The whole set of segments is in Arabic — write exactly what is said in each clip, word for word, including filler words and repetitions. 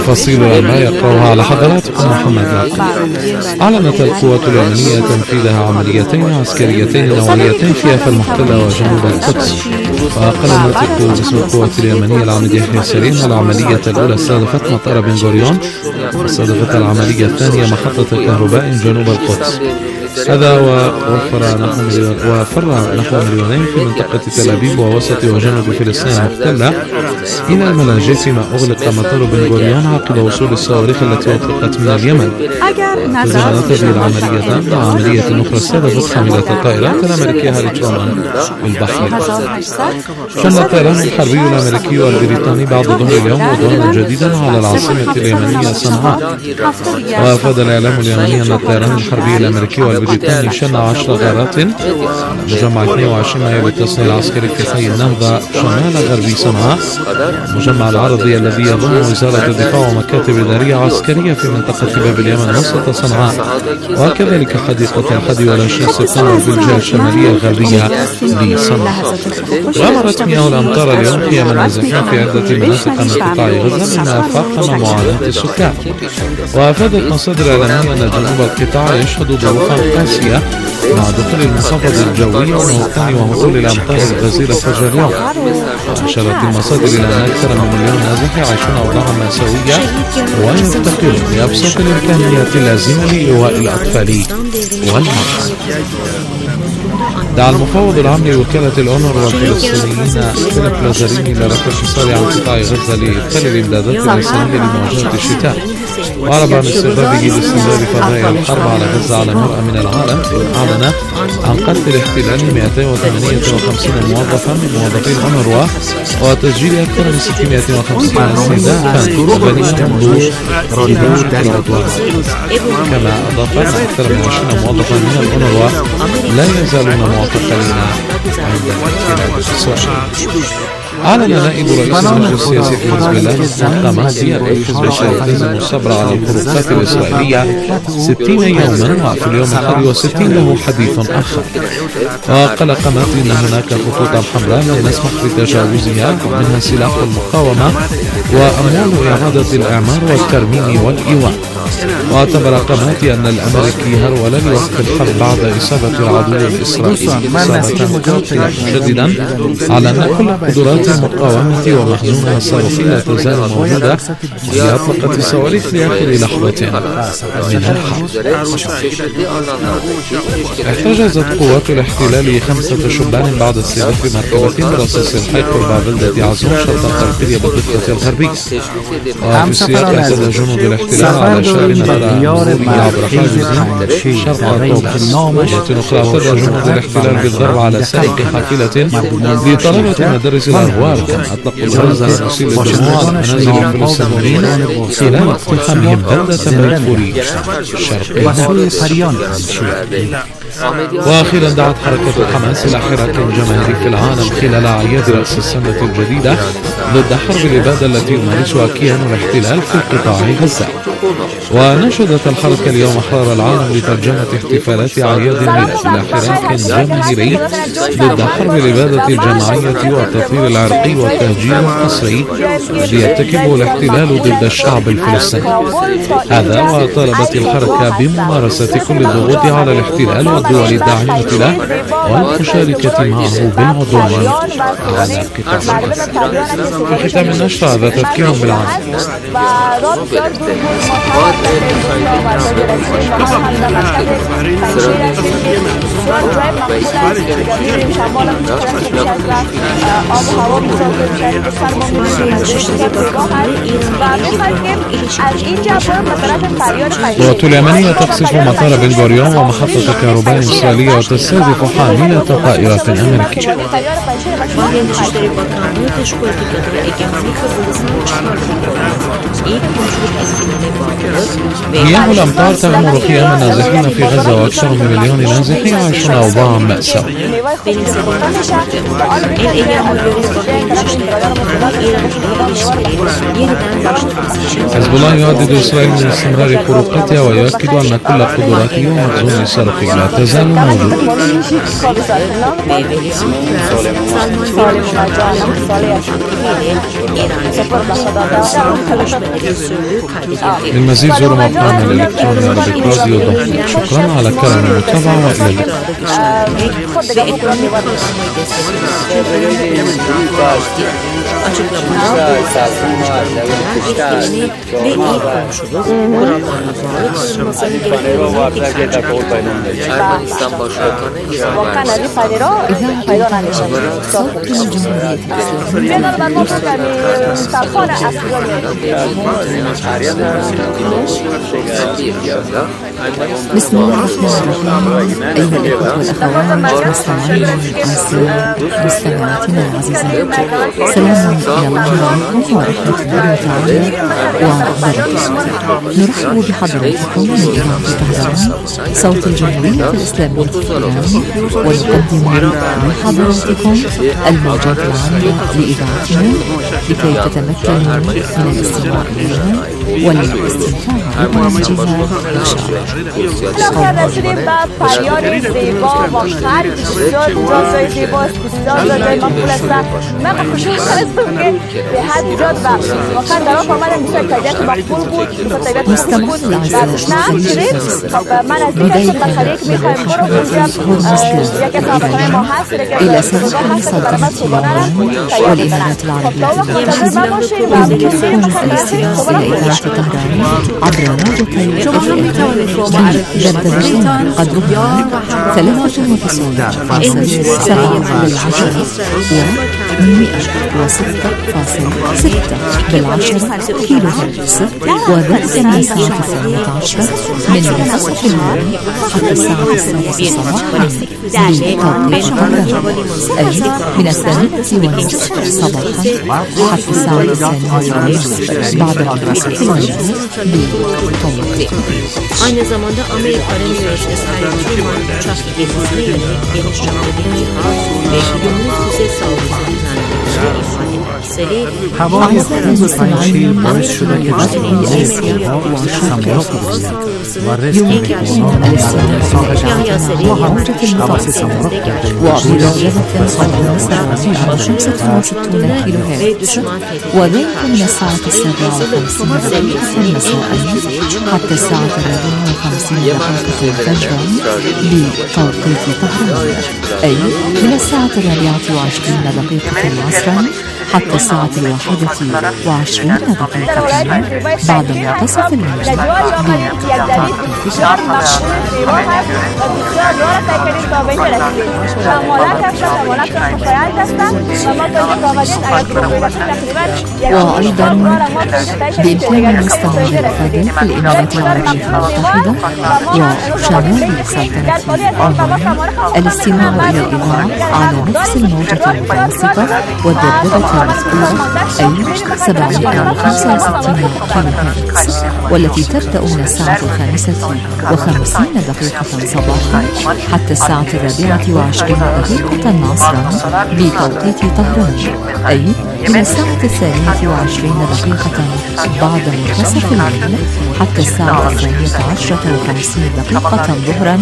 تفاصيل الأنباء يقرأها على حضراتكم محمد لاقي. أعلنت القوات اليمنية تنفيذها عمليتين عسكريتين نوعيتين في يافا المحتلة وجنوب القدس. وقال ناطق باسم القوات اليمنية العميد يحيى سليم العملية الأولى استهدفت مطار بن غوريون، واستهدفت العملية الثانية محطة كهرباء جنوب القدس. هذا ووفر نحو مليون وفر نحو مليونين في منطقة تل أبيب ووسط وجنوب فلسطين المحتلة إلى الملاجئ، فيما أغلق مطار بن غوريون عقب وصول الصواريخ التي أطلقت من اليمن. تزامنت هذه العمليتان مع عملية أخرى استهدفت حاملة الطائرات الأمريكية هاري ترومان بالبحر. شن الطيران الحربي الأمريكي والبريطاني بعد ظهر اليوم عدوانا جديدا على العاصمة اليمنية صنعاء. وأفاد الإعلام اليمني أن الطيران الحربي الأمريكي والبريطاني شن عشر غارات مجمع اثنين وعشرين مايو للتصنيع العسكري في حي النهضة شمال غربي صنعاء، المجمع العرضي الذي يضم وزارة الدفاع ومكاتب إدارية عسكرية في منطقة باب اليمن وسط صنعاء، وكذلك حديقة الحادي والعشرين سبتمبر في الجهة الشمالية الغربية لصنعاء. غمرت مياه الأمطار اليوم خيام نازحين في عدة مناطق من قطاع غزة مما فاقم معاناة السكان. وأفادت مصادر إعلامية أن جنوب القطاع يشهد ظروفا قاسية مع دخول المنخفض الجوي ومهتم وهطول الأمطار الغزيرة فجر اليوم. وأشارت المصادر إلى أن أكثر من مليون نازح يعيشون أوضاعا مأساوية ويفتقرون لأبسط الإمكانيات اللازمة لإيواء الأطفال والمرضى. دعا المفوض العام لوكالة الأونروا والفلسطينيين فيليب لازاريني إلى رفع الحصار عن قطاع غزة لإدخال الإمدادات الإنسانية لمواجهة الشتاء، وأعرب عن استمراره باستمرار فضائح الحرب على غزة على مرأى من العالم. أعلن عن قتل الاحتلال مئتين وثمانية وخمسين موظفا من موظفي الأونروا وتسجيل أكثر من ستمئة وخمسين استهدافا وبنيا منذ بداية العدوان. كما أضاف أن أكثر من عشرين موظفا من الأونروا لا يزالون معتقلين عند الاحتلال الإسرائيلي. أعلن نائب رئيس المجلس السياسي في حزب الله مسلم قماطي أن الحزب سيلتزم الصبر على الخروقات الإسرائيلية ستين يوما، وفي اليوم الحادي والستين له حديث آخر. وقال قماطي أن هناك خطوطا حمراء لا نسمح بتجاوزها، منها سلاح المقاومة وأموال إعادة الإعمار والترميم والإيواء. واعتبر قماطي أن الأمريكي هرول لوقف الحرب بعد إصابة العدو الإسرائيلي إصابة قاتلة، مشددا على أن كل قدرات المقاومة ومخزونها الصاروخي لا تزال موجودة، وهي أطلقت الصواريخ لآخر لحظة من الحرب. احتجزت قوات الاحتلال خمسة شبان بعد استهداف مركبة برصاص الحي قرب بلدة عزون شرق الغربية بالضفة الغربية. وفي السياق اعتدى جنود الاحتلال على شاب غدا عبر حاجز شرق طوكس. وفي أخرى اعتدى جنود الاحتلال بالضرب على سائق حافلة لطلبة مدارس الأغوار، كما أطلقوا الغاز المسيل للدموع على منازل الفلسطينيين خلال اقتحامهم بلدة بيتفوري شرق. وأخيرا دعت حركة حماس إلى حراك جماهيري في العالم خلال أعياد رأس السنة الجديدة ضد حرب الإبادة التي يمارسها كيان الاحتلال في قطاع غزة. ونشدت الحركة اليوم أحرار العالم لترجمة احتفالات أعياد الميلاد إلى حراك جماهيري ضد حرب الإبادة الجماعية والتطهير العرقي والتهجير القسري الذي يرتكبه الاحتلال ضد الشعب الفلسطيني. هذا وطالبت الحركة بممارسة كل الضغوط على الاحتلال والدول الداعمة له والمشاركة معه بالعدوان على قطاع غزة. في ختام النشر هذا تذكير بالعام. القوات اليمنية تقصف مطار بن غوريون ومحطة كهرباء إسرائيلية وتستهدف حاملة طائرات أمريكية. مياه الأمطار تغمر خيام النازحين في غزة، وأكثر من مليون نازح يعيشون أوضاعا مأساوية. حزب الله يهدد إسرائيل من استمرار خروقاتها ويؤكد أن كل قدراته ومخزون الصاروخي لا تزال موجودة. للمزيد زوروا موقعنا الإلكتروني عربيك راديو دوت نت. شكرا على كرم المتابعة وإلى بسم الله الرحمن الرحيم. أيها الإخوة والأخوات مستمعين الأعزاء مستمعاتنا العزيزات، سلام إلى الله عليكم ورحمة الله تعالى وبركاته. نرحب بحضراتكم من إذاعة طهران صوت الجمهورية الإسلامية في إيران، ونقدم لحضراتكم الموجات العامة لإذاعتنا لكي تتمكنوا من الاستماع إليها والاستمتاع ببرامجها إن شاء الله. بالاخره رسیدیم به فریاد زیبا و هر بسیار اینجا جای زیباست، بسیار جای مقبول است. من خوشحال هستم که به حد زیاد و واقعا در آن آمدن بسیار طبیعت مقبول بود، طبیعت مقبول بود و نه شدید. من از دیگه شد بخیری که میخوایم برو اونجا یک صحبتهای ما هست، یک صحبتها هست که برای من صبحانه را تیار میکنن. خب تا وقت منتظر باشیم و میکنیم بخیریم عبر موجتي شما هم میتوانید با معرفی قدرها ثلاثة وتسعون فاصل سبعة بالعشرة و مئة وستة فاصل ستة بالعشرة كيلو هرتز، وذات المسافة الثانية عشرة من منتصف الليل حتى الساعة السادسة صباحا بتوقيت القاهرة، أي من الثامنة والنصف صباحا حتى الساعة الثانية والنصف بعد منتصف الليل بتوقيت. Aynı zamanda Amerika'nın üniversitesi hayatından uçak gezisine yönelik geniş çaplı bir cihaz ve gümrük füze saldırısı düzenlendiğini ifade etmesiyle هوای مستعین باعث شده که جزیره آسیا و سمرا بگذارد و رزق حیوانات در ساحل و موجة حواس سمرا کرده وبدرجة صوت خمسة وستون كيلو هرتز، وذلك من الساعة السابعة والخمسين دقيقة مساء حتى الساعة الرابعة وخمسين دقيقة فجرا بتوقيت طهران، أي من الساعة الرابعة وعشرين دقيقة عصرا حتى الساعة الواحدة وعشرين دقيقة بعد منتصف الليل وأيضا بإمكان المستمع الفاضل في الإمارات العربية المتحدة وشمال سلطنة عمان الاستماع إلى الإذاعة على نفس الموجة المتوسطة والذبذبة المذكورة، أي سبعمائة وخمسة وستين كيلو هرتز، والتي تبدأ من الساعة الخامسة وخمسين دقيقة صباحا حتى الساعة الرابعة وعشرين دقيقة عصرا بتوقيت طهران، أي من الساعة الثانية وعشرين دقيقة بعد منتصف الليل حتى الساعة الثانية عشرة وخمسين دقيقة ظهرا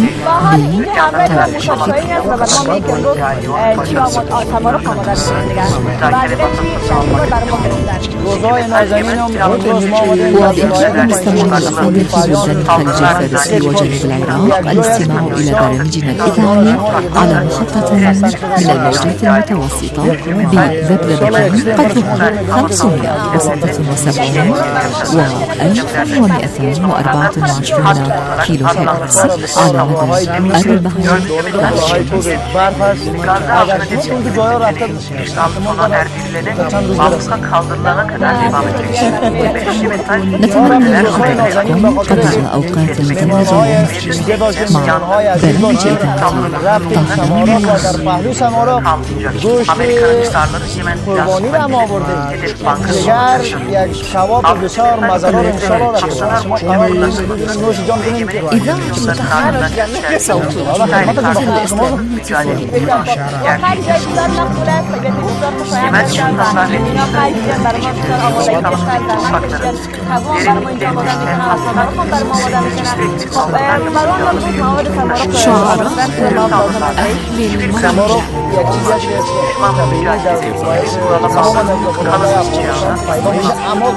وبإمكان المستمعين الأفاضل في بلدان الخليج الفارسي وجنوب العراق الاستماع إلى برامجنا الإذاعية على مخطط من الموجات المتوسطة بذبذبة قدرها خمسمائة وستة وسبعين وألف ومئتين وأربعة وعشرين كيلو هرتز على مدى أربعة نتمنى لحضراتكم قضاء أوقات متميزة مع برامج زحمت اینا قیدیدن برای ما بسیار آمادگی کشور زحمت کشیدن تمام برای ما اینجا آماده میکنن و سمارا هم برای ما آماده میکنن خب برای ما بود مواد سمارا شعارا سمارا یک چیزی اما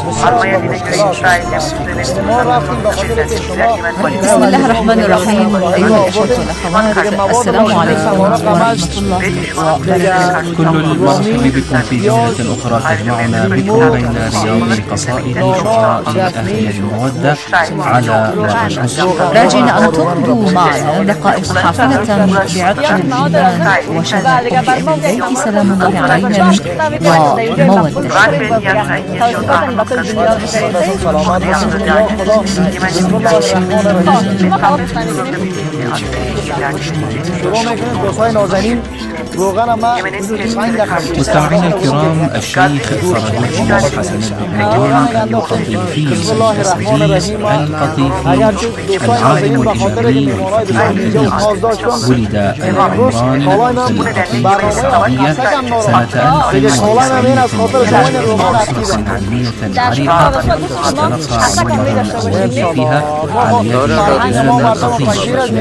بسم الله الرحمن الرحيم. أيها الأخوة والأخوات، السلام عليكم ورحمة الله وبركاته. كل المرحب بكم في جولة أخرى تجمعنا بكم بين رياض القصائد شعراء أهل المودة على راجين أن تمضوا معنا دقائق حافلة بعطر الإيمان وشذا إليك سلام الله علينا ومودة. مستمعينا الكرام، الشيخ فرج حسن البحري القطيفي القطيفي العالم الإجابي ولد العمران في القطيف السعودية سنة ألف وتسعمائة وتسعين عريقة تلقى أول فيها عالية الإعلام القطيف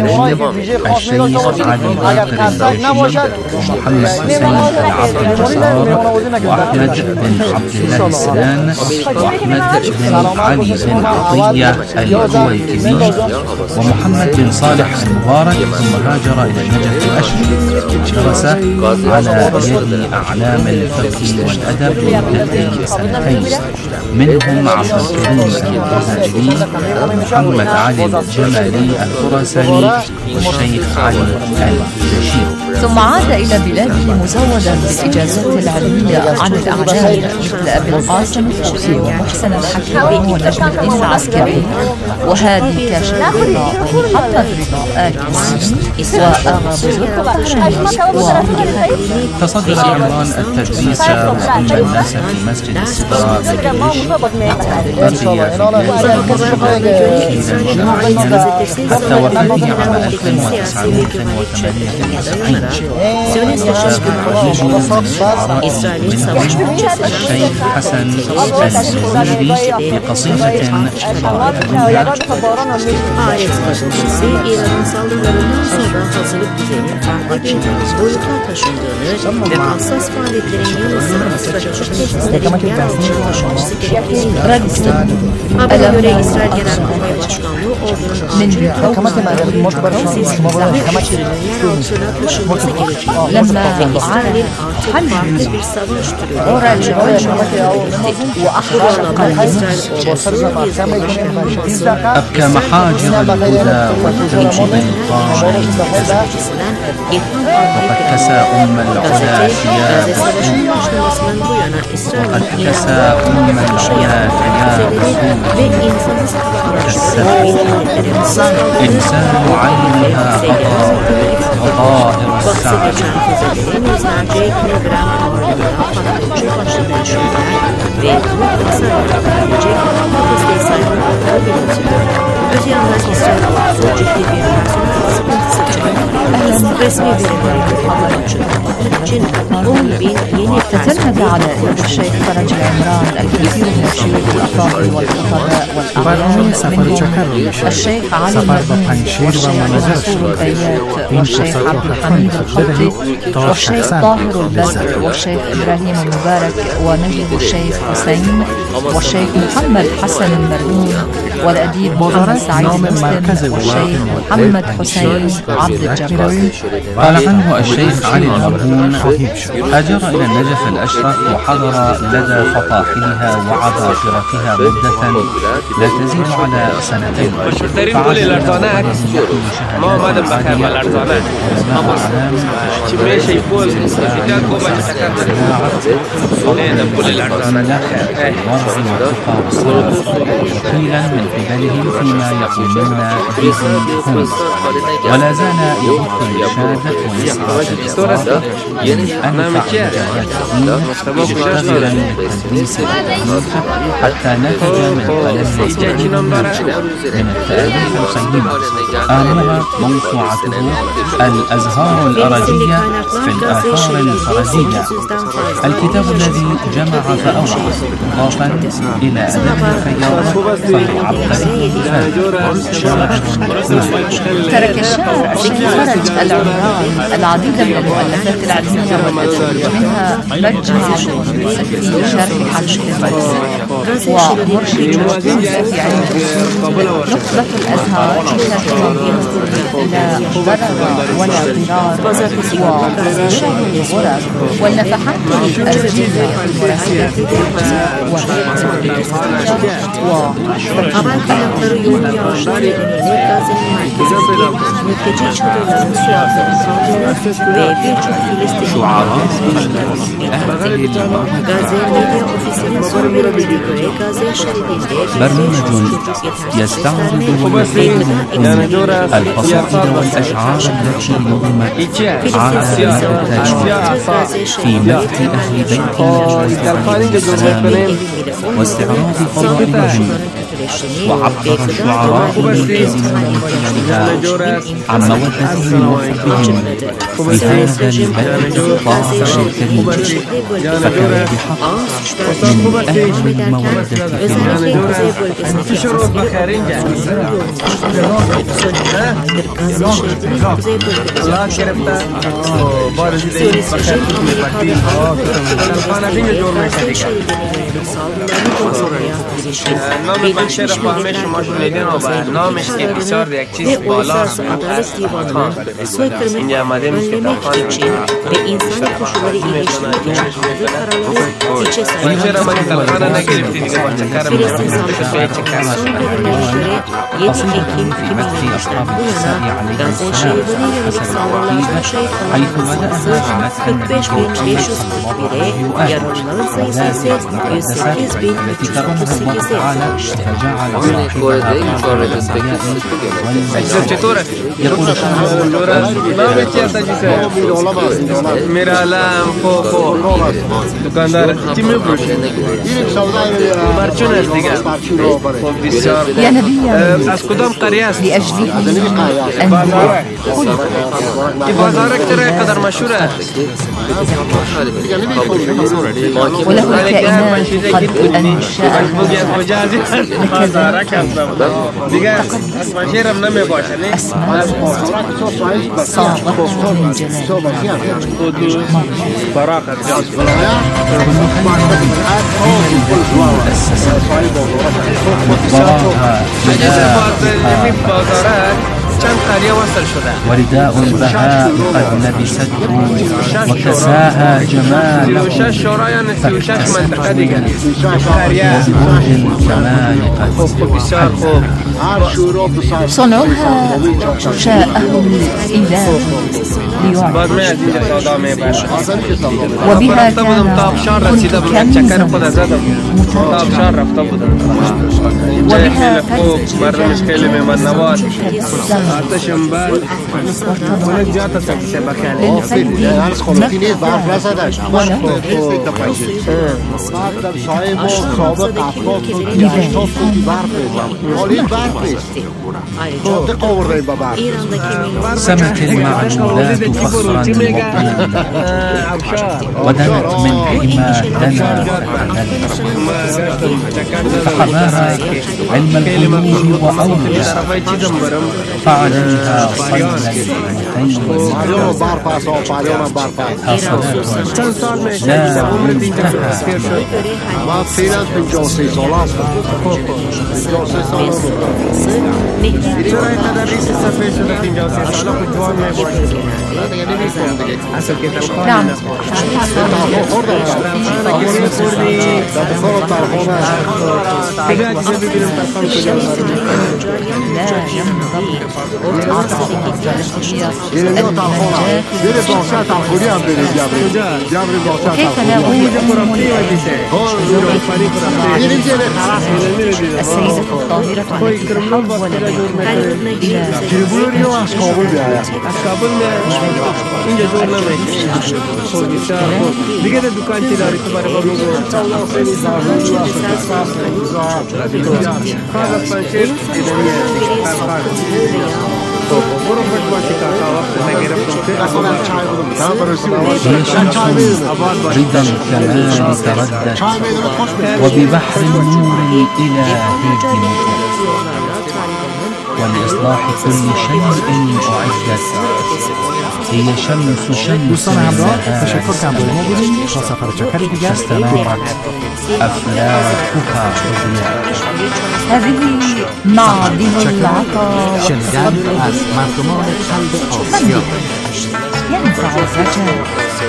الشيخ علي باقر الزوجي ومحمد حسين العبد الجزار وأحمد بن عبد الله السنان وأحمد بن علي بن عطية الكويكبي ومحمد بن صالح المبارك، ثم هاجر إلى النجف الأشرف درس على يد أعلام الفقه والأدب لمدة سنتين، منهم عبد الكريم الجزائري ومحمد علي الجمالي الخراساني والشيخ علي الرشيد. ثم عاد إلى بلاده مزودا بالإجازات العلمية عن الأعلام مثل أبي القاسم الطوسي ومحسن الحكيم ونجم الدين العسكري وهادي كاشف الرضا ومحمد رضا آل كسين وآغا بزرق تصدر عمران التدريس وأن الناس في مسجد السترة بالجيش حتى وفاته عام ألف وتسعمائة وثمانية وسبعين. وشاف الحديث من الشيخ حسن الزهيري بقصيدة Ayet taşıntısı İran'ın saldırılarından sonra hazırlık düzeni farklı bir boyuta taşındığını ve hassas faaliyetlerin yanı sıra stratejik tesislerin yer altına taşınması gerektiğini habere göre İsrail Genelkurmay Başkanlığı ordunun acil yer altına taşınması gerektiğini لما İsrail'in artık farklı bir savaş türüyle وأحرق أبكى محاجر الهدى والتوج بالقاع وقد كسى أم العلا ثياب وقد كسى أم العلا ثياب إنسان عينها غطائر السعد Öte yandan İsrail ordusu ciddi bir personel sıkıntısı çıkartmak resmi bir haber açıklamak için on bin yeni تتلمذ على يد الشيخ فرج العمران الكثير من الشيوخ الأفاضل والخطباء والأعلام الشيخ علي والشيخ منصور البيات والشيخ عبد الحميد الخطي والشيخ طاهر البدر والشيخ إبراهيم المبارك ونجد الشيخ حسين والشيخ محمد حسن المرهون والأديب محمد سعيد مسلم والشيخ محمد حسين عبد الجبار. قال عنه الشيخ علي المرهون: هاجر إلى النجف الأشرف وحضر لدى فطاحلها وعباقرتها مدة لا تزيد على سنتين. فعاد إلى بلده بشهادات عالية علماء أعلام الورع والتقى والصلاة دخيلا من قبلهم فيما يقومون به هم. ولا زال يبث الإرشاد ونصرة الإصلاح من أنفع مشتغلا بالتدريس والتدريس حتى نتج من خلال من التاريخ القيم. آمها موسوعته الأزهار الأرضية في الآثار الفرزية، الكتاب الذي جمع فأوعى مضافا إلى أدب الخياط فالعبقري شاعر. ترك الشاعر علي فرج العمران العديد من المؤلفات العلمية والأدبية، منها مجمع في شرح حلقة الفلسفة ومرشد في علم الأصول، نخبة الأزهار في شرح ينظر إلى ضرر ولا ضرار، وشهر الغرر والنفحات الأرجية المركبة برنامج يستعرض ويفيد القصائد والأشعار التي نظمت على التاج في مجد أهل بيت النبي واستعراض فضائلهم. وعبر الشعراء الملتزمين بها عن مودتهم وحبهم بهذا البلد الطاهر الكريم، فكان بحق من أهل المودة في شعر فهمه شما شنیدین و نامش که بسیار یک چیز بالا اینجا آمده میشه که تاخان این چرا من تلخانه نگرفتی دیگه با چکر میکنم به چکر قصيدة في مدح أصحاب النساء عليه السلام حسب العقيدة، حيث بدأها بمدح النبي صلى الله عليه وآله وذات المقدسة التي كرمها الله تعالى فجعل صاحبها يقول मेरा नाम खो खो दुकानदार चिमी ब्रोशे مارچونه دیگه بسیار از کدام قریه است؟ لأجله أن این بازارک چرا قدر مشهوره؟ وله الكائنات قد أنشأها بازارک هستم دیگه اسم شیرم نمی باشه نه؟ صاغته من جلال براقة ورداء البهاء قد لبسته وكساها جماله فكأس وبرج الجمال قد صنعها شاءه الإله ليعرف وبها كان وبها سمت المعلولات فخرا مطلقا ودنت من حما دنا فحماها علم الغيوب وأولى فعليها صلى المئتين لا منتهى نعم كيف لا أؤمن السيدة الطاهرة التي تحولت إلى از کابل اینجا جور نمیشه دیگه در دکان چی داری تو برای بابو خواهد پنشیر ایدانیه برو خود باشی که وقت نگرفتم هي شمس رضا الكمال تردت وببحر النور الإلهي مطلق ولإصلاح كل شيء أعدت هي شمس شمس الزهاء فاستنارت أفلاكها ضياء. هذه معدن العطاء شنیدن از مردمان قلب آسیا ينفع الرجاء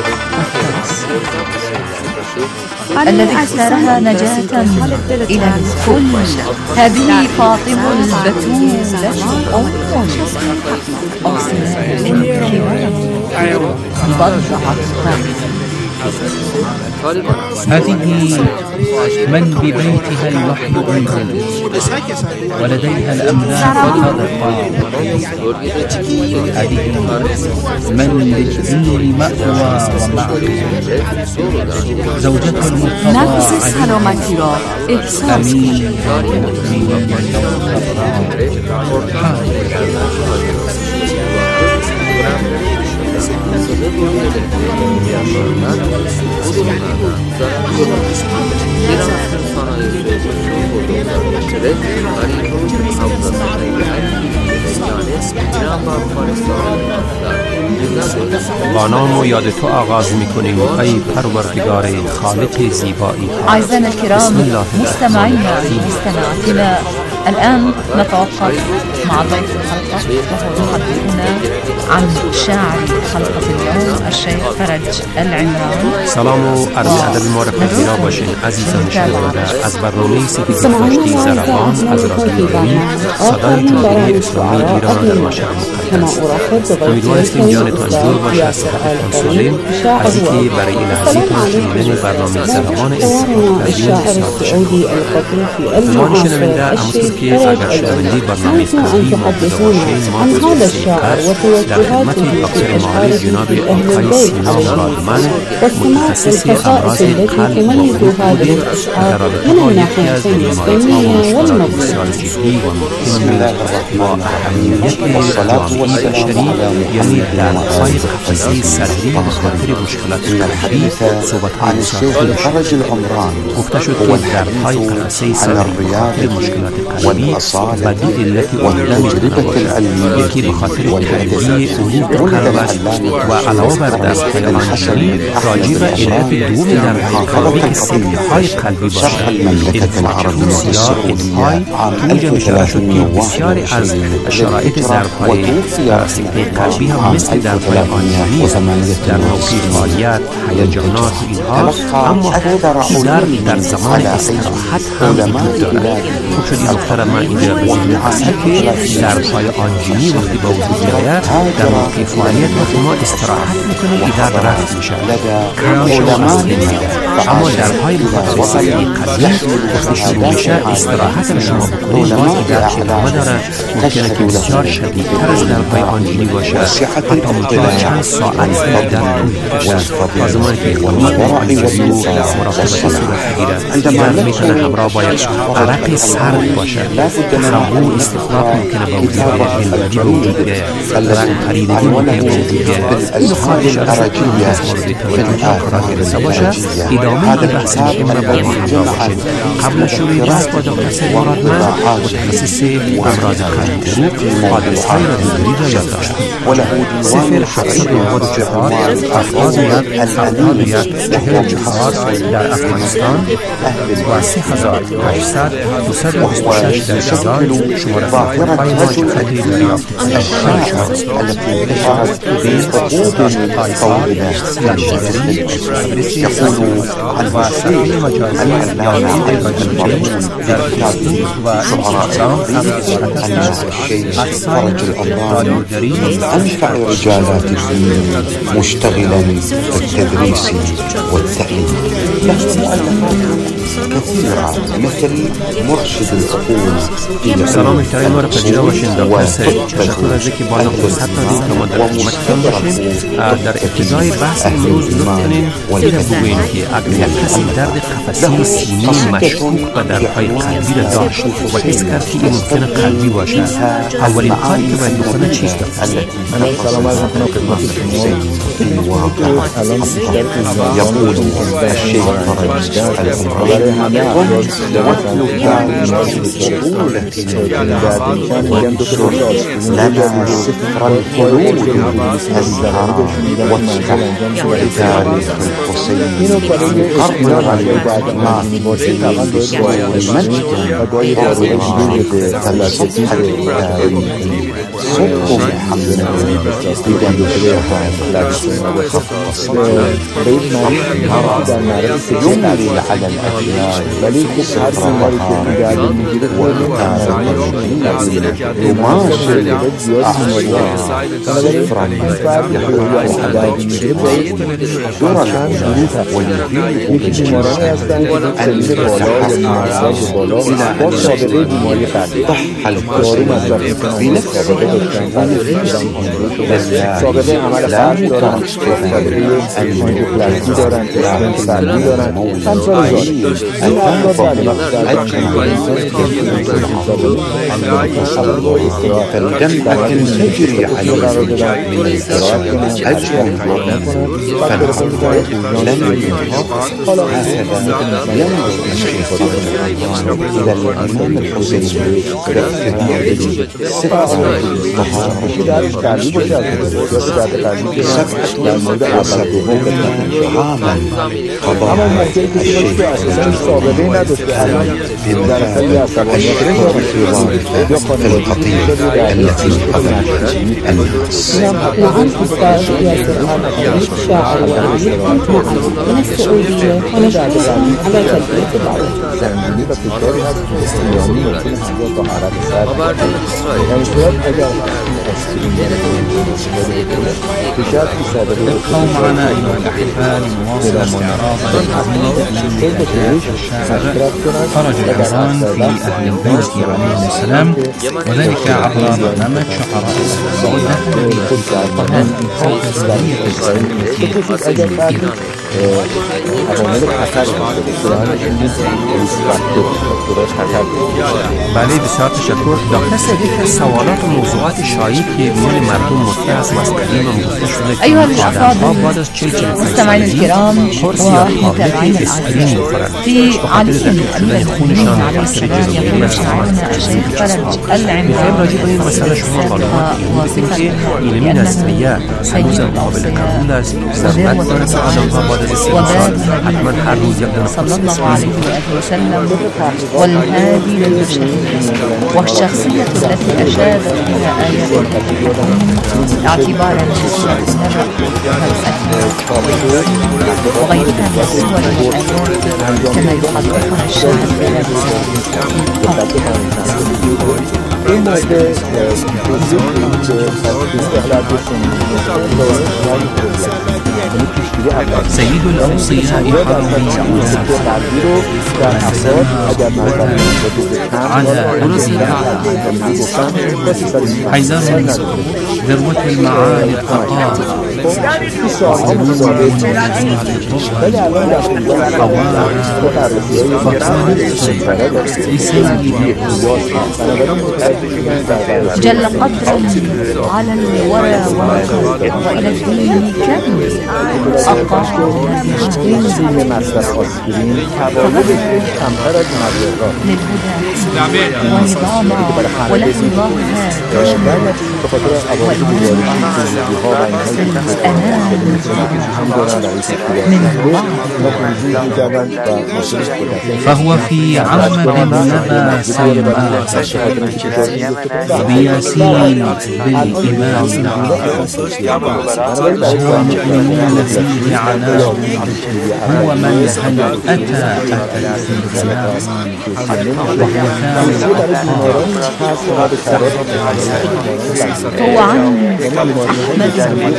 الذي اختارها نجاة إلى الكل. هذه فاطمة البتولة أم بضعتها. هذه من ببيتها الوحي أنزل ولديها الأملاك والأطفال. هذه من للدين مأوى ومعبد. زوجته المرتضى نفس السلامتی را احساس أمين المؤمنين با نام و یاد تو آغاز میکنیم ای پروردگار خالق زیبایی. أعزائنا الكرام مستمعينا مستمعاتنا الآن نتوقف مع ضيف الحلقة وهو يحدثنا عن شاعر حلقة اليوم الشيخ فرج العمران. سلام و عرض ادب ما را پذیرا باشین عزیزان شنونده. از برنامه سپید کشتی زربان از رادیو ایرانی صدای جمهوری اسلامی ایران در مشهد مقدم است. امیدوار هستیم جانتان جور باشه، صحتتان سالم. از اینکه برای این لحظه شنیدن برنامه زربان انتخاب کردیم ساعت شما. زمان شنونده همونطور که اگر شنونده برنامه قبلی موجود باشین ما توسعه در خدمت دکتر معالج جناب آقای سینا مرادمن متخصص امراض قلب و قلوب بودیم در رابطه با یکی از بیماری‌ها و مشکلات بسیار جدی و مهم و اهمیت جامعه بشری یعنی دردهای قفسه صدری به خاطر مشکلات قلبی صحبت‌های بسیار فرج العمران گفته شد که دردهای قفسه صدری به خاطر مشکلات قلبی و دو علت عمده می‌تواند یکی به خاطر تغییر عروق قلب است و علاوه بر دردهای آنژینی راجع به علت دوم دردهای قلبی که سکته‌های قلبی باشد. انفعالات سیاه انفای توجه می‌شود شد که بسیاری از شرایط ضرب‌های سکته قلبی هم مثل دردهای آنژینی در نوع فعالیت هیجانات و اینها، اما اکثر در زمان استراحت هم وجود دارد. خوب شد این نکته من اینجا به ذهن هست که دردهای آنژینی وقتی به وجود می‌آید در موقع فعالیت وقتی ما استراحت می‌کنیم ایداد رفت می‌شود، کم شما از بین می‌رود. اما دردهای بخاطر سکته قلبی وقتی شروع میشه استراحت رو شما بکنید باز ایداد ادامه دارد. ممکنه که بسیار شدیدتر از دردهای آنژینی باشه، حتی ممکنه چند ساعت در طول بکشد تا زمانی که اقدامات آنژیو و مراقبت صورت بگیرد. درد میتونه همراه با یک عرق سرد باشه، تهوع استفراغ ممکنه به وجود بیاید، هلولی به وجود بیاید، رنگ پریدگی ممکنه به وجود بیاید. اینها اشاره شد که از مورد توجه قرار گرفته باشه. ایداد ادامه بحث امروز با همراه باشید. قبل شروع بحث با دکتر سید مرادمند متخصص امراض قلبی آدرس‌های رادیوگری را یادداشت کنید. صفر هفتصد و نود و چهار هفتاد و یک هفتاد و یک چهل و چهار در افغانستان و سه هزار و هشتصد دویست و بیست و شش در ایران شماره تلفن‌های ما که خطی دریافت کنید. التي نشرت بحقوق القوم الشهري يقول الوسائل الإعلام المرموز در كتابه شعراء أن الشيخ فرج الأنظار أنفع رجالات الدين مشتغلا بالتدريس والتعليم. له مؤلفات كثيرة مثل مرشد العقول. سلام احترام ما را پذیرا باشین دکتر سید. تشکر از اینکه با ما فرصت دادید که ما در خدمتتان باشیم. در ابتدای بحث امروز لطف کنین این را بگویید که اگر یک کسی درد قفسه سینی مشکوک به دردهای قلبی را داشت و حس کرد که این ممکنه قلبی باشد، اولین کاری که باید بکنه چیست؟ سلام علیکم خدمت شما. يقول الشيخ فرج الأنظار وانشر لنا سفر الخلود أزهر واتبع بتاريخ الحسين قرر ما في بصور المجد فلسفة التاريخ صدق محمد يملي على الأجيال صفر بهار وإنتاج يماشي أحوال صفرا يحوي درا الحدود ويضيء بالجنسان أن يتحقق إلى أن ضح الحسين بنفسه ونفسه لله لا مترسطا أن فالدمعة تجري عليه من الفراق أجر فالحق لم ينهض هكذا ينظر الشيخ إلى الإمام الحسين باقتداء سفر الطهارة سبعة عاما قضاها الشيخ بمحل في القطيع التي قبلت الناس. وعن أستاذ ياسر عبد الشاعر والعلي كنت معه من السعودية ونشكركم على تلبية الدعوة. ابقوا معنا أيها الأحباء لنواصل استعراض العديد من نتائج الشاعر فرج الأنظار في أهل البيت عليهم السلام، وذلك عبر برنامج شعراء السعودية الذي بله بسیار تشکر. دکتر سید یک از سوالات و موضوعات شایعی که میان مردم مطرح است و از قدیم هم گفته شده أيها که الأحباب مستمعينا الكرام ومتابعينا الأعزاء، في علي أمير المؤمنين عليه السلام يقول شاعرنا الشيخ فرج العنظاري وصفة این نظریه هنوز هم قابل قبول است. ضرورت دارد که آدم‌ها بعد از استفاده حتما هر روز یک دانه صلى الله عليه وآله وسلم والهادي للمرشدين والشخصية التي أشادت بها آيات الحكيم اعتبارا للشرع وغيرها من الصور والآيات كما يقدرها الشاعر بلا این موضوع سيد الأوصياء حرمي على حيدر ذروة المعالي الثقافة جل قدرا على الورى والى الدين كم سیل مصرف آسپرین فوایدش کمتر از مضرات ولحم ظاهر به خاطر عوارض بیماری‌ها و فهو في عمد نبى سيما بياسين بالإمام المؤمنون فيه على هو من أتى أتى في السلام هو عن أحمد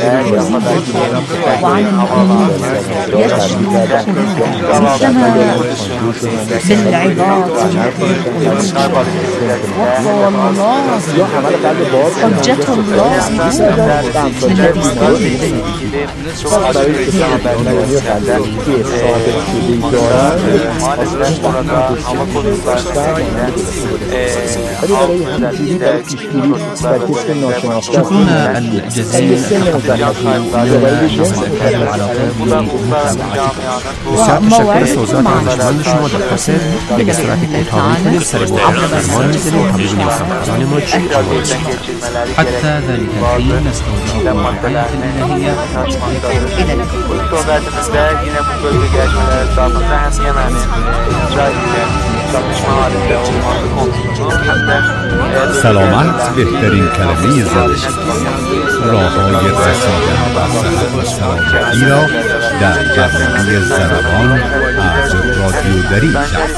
وعن المؤمنين يشفي مثلما بالعباد وهو الله حجة الله الذي استوى شكرنا الجزيل بسیار تشکر توضیحات ارزشمند شما در خاطر به صورت کوتاهی کنید سر بحران فرمان می‌زنیم و همچنین خبران ما چی آموزش حتى ذلك الحين نستودعكم الحياة الإلهية سلامت بهترین کلمه زدشی راههای رسیدن و صحت و سلامتی را در جوانه زربان از رادیو دری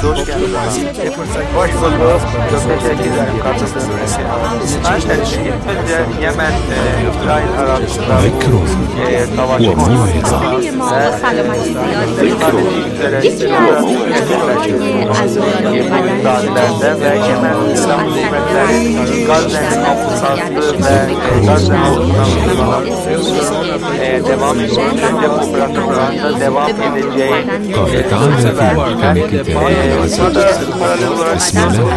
میکرون و موعظه یکی از نتایج عضلانی قال تعالى في محكم كتابه عز وجل بسم الله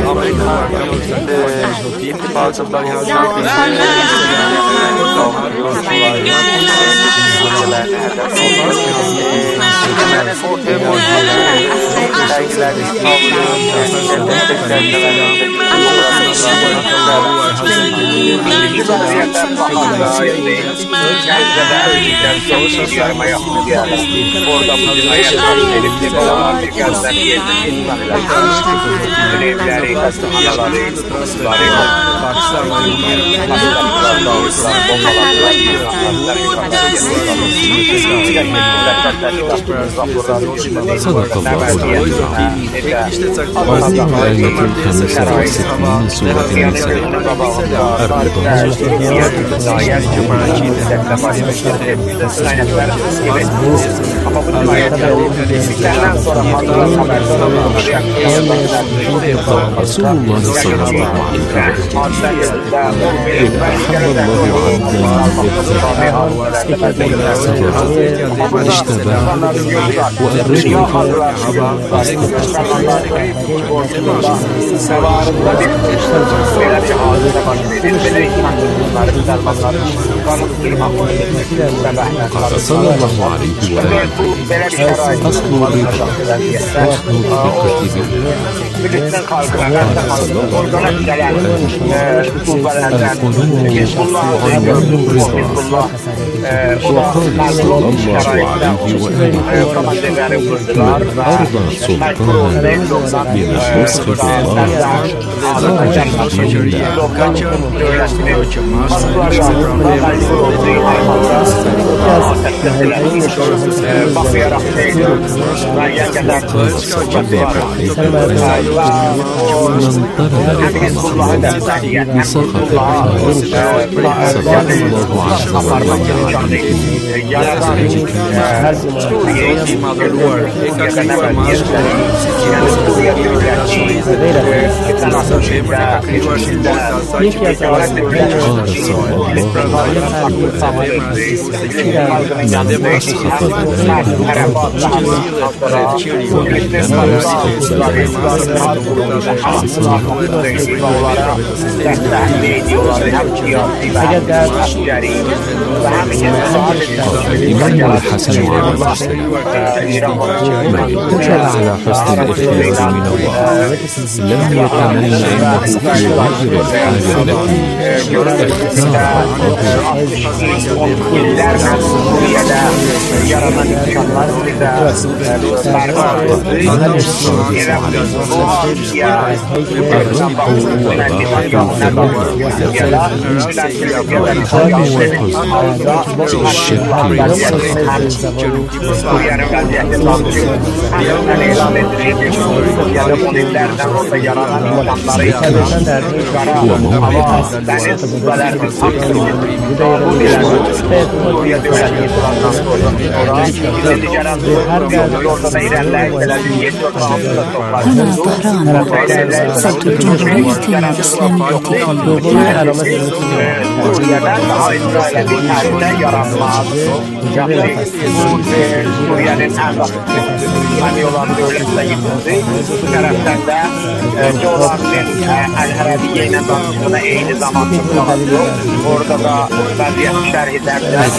صدق الله العظيم. وهذه الآية الخامسة والستين من سورة النساء. رسول الله صلى الله عليه وسلم إذا أحب الله عبدا سجد اشتبه وأرده قال صلى الله عليه وآله أصل الرضا حسن الرقة بالله. قال صلى الله عليه وآله القلوب عنوان الرضا. وقال صلى الله عليه وآله من أرضى سلطانا من النصح بالله خرج جريا. من طلب الحق سقط الخير صدق الله الإمام الحسن البصري من اتكل على حسن الإفكار من الله لم يتمنى عنده في غير الحال التي هنا طهران صوت الجمهورية الإسلامية orada da vaziyeti şerh ederler.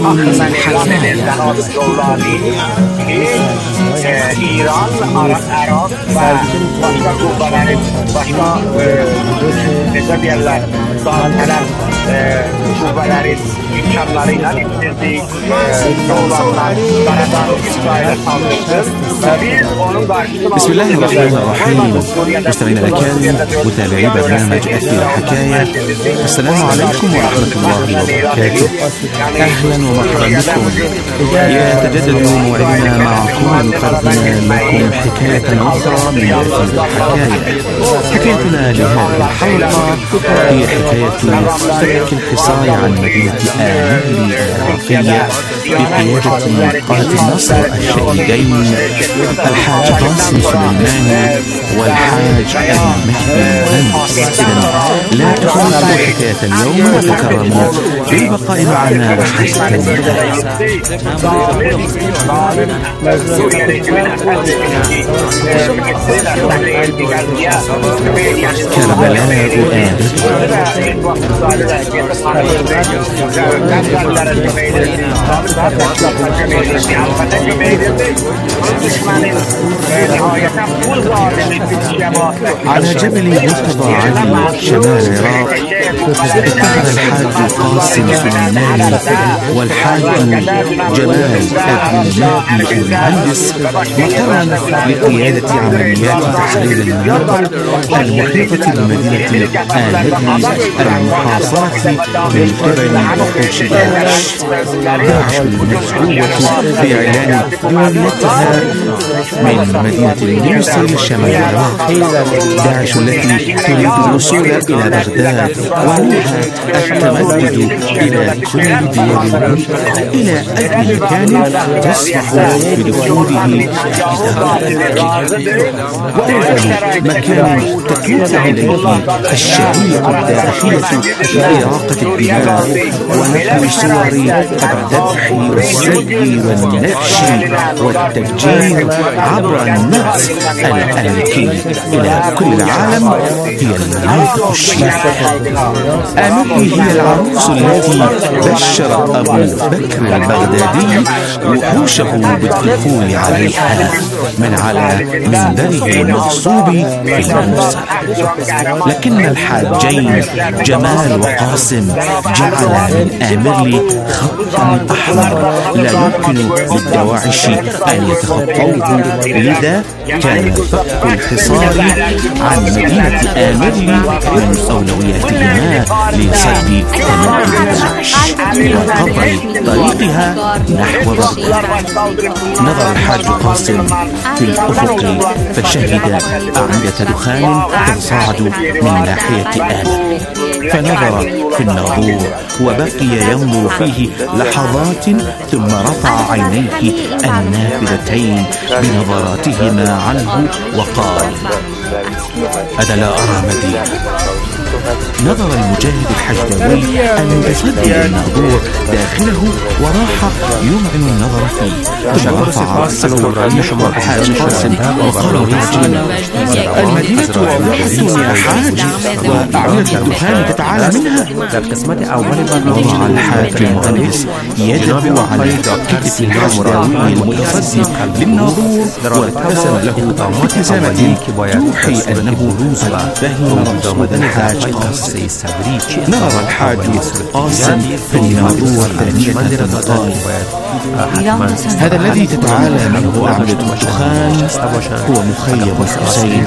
İran, Irak ve başka kuvvetlerin, başka ne diyorlar, daha taraf kuvvetlerin imkanlarıyla bitirdiği olanlar Karadan İsrail'e saldırdı. Biz onun karşısına بسم الله الرحمن الرحيم. مستمعينا الأكارم متابعي برنامج أثير حكاية، السلام عليكم ورحمة الله وبركاته. أهلا ومرحبا بكم. يتجدد موعدنا معكم لنقدم لكم حكاية أخرى من أثير الحكاية. حكايتنا لهذه الحلقة هي حكاية فك الحصار عن مدينة آمل العراقية بقيادة قادة النصر الشهيدين الحاج قاسم سليماني والحاج أبي مهدي المهندس. لا تفوتوا حكاية اليوم وتكرموا بالبقاء معنا حتى النهاية. كربلاء على جبل مرتضى علي شمال العراق اتخذ الحاج قاسم سليماني والحاج جمال أبي المهندس مقرا لقيادة عمليات تحرير المناطق المحيطة بمدينة آمل المحاصرة من قبل وحوش داعش. داعش المدعوة بإعلان دولتها من مدينة الموصل شمال العراق. داعش التي تريد الوصول إلى بغداد ومنها التمدد إلى كل ديار المنطقة إلى أي مكان تصلح بدخوله وأول مكان تتوسع إليه الشريعة الداخلية لإراقة الدماء ونقل صور الذبح والسلب والنفش والتفجير عبر النفس الأمريكي إلى كل العالم هي المناطق الشيعية. آمل هي العروس التي بشر أبو بكر البغدادي وحوشه بالدخول عليها من على منبره المغصوب في الموصل، لكن الحاجين جمال وقاسم جعل من آمل خطا أحمر لا يمكن للدواعش أن يتخطوه، لذا كان فك الحصار عن مدينة آمل من أولوياتهما لصد تمدد داعش وقطع طريقها نحو بغداد. نظر الحاج قاسم في الأفق فشهد أعمدة دخان تصاعد من ناحية آمل، فنظر في الناظور وبقي ينظر فيه لحظات ثم رفع عينيه النافذتين بنظراتهما عنه وقال: أنا لا أرى مدينة. نظر المجاهد الحشداوي المتصدي للناظور داخله وراح يمعن النظر فيه، ثم رفع رأسه نحو الحاج قاسم وقال: المدينة واضحة يا حاج، وأعمدة الدخان تتعالى منها. وضع الحاج المهندس يده على كتف الحشداوي المتصدي للناظور وابتسم له ابتسامة توحي أنه قد فهم الحاج قاسم. نظر الحاج قاسم في الناظور ثانية فقال: هذا الذي تتعالى منه أعمدة الدخان هو مخيم الحسين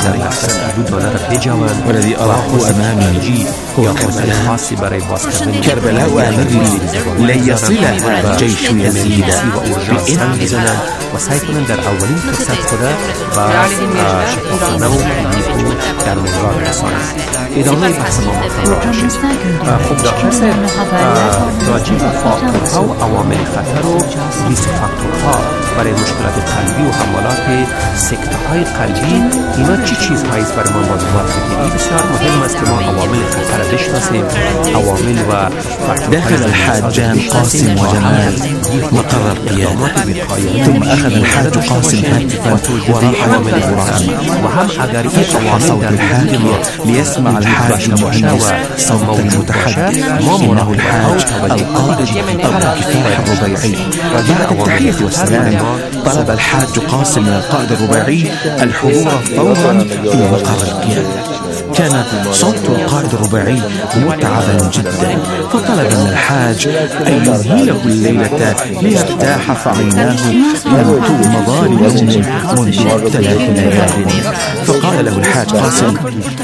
والذي أراه أمامي هو كربلاء. كربلاء أمري لن يصلها جيش يزيد بإذن. وسيكون در اولین فرصت خدا با شکل نو نیکو در منگاه رسانه ادامه بحث ما مطرح شد. خب دکتر صاحب راجع به فاکتورها و عوامل خطر و ریسک فاکتورها برای مشکلات قلبی و حملات سکته های قلبی، اینا چی چیزهایی است برای ما معلومات بدید؟ بسیار مهم است که ما عوامل خطر بشناسیم. عوامل و دخل الحاجان قاسم وجمال مقر القيادة، ثم أخذ الحاج قاسم هاتفا وراح من الغرفة، وهم أجر صوت الحاكم ليسمع الحاج المؤنس صوت المتحدث إنه الحاج القائد أبو كفاح الربيعي. بعد التحية والسلام طلب الحاج قاسم من القائد الربيعي الحضور فورا في مقر القيادة. كان صوت القائد الرباعي متعبا جدا، فطلب من الحاج أن ينهيه الليلة ليرتاح، فعيناه لم تغمضان نوم منذ ثلاث ليال. فقال له الحاج قاسم: